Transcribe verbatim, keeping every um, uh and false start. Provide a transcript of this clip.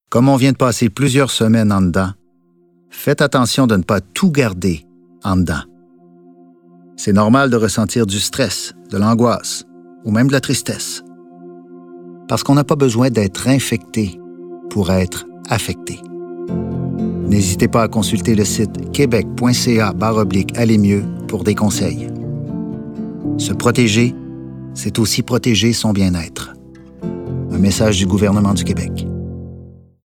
Comme on vient de passer plusieurs semaines en dedans, faites attention de ne pas tout garder en dedans. C'est normal de ressentir du stress, de l'angoisse ou même de la tristesse. Parce qu'on n'a pas besoin d'être infecté pour être affecté. N'hésitez pas à consulter le site québec.ca barre oblique aller mieux pour des conseils. Se protéger, c'est aussi protéger son bien-être. Un message du gouvernement du Québec.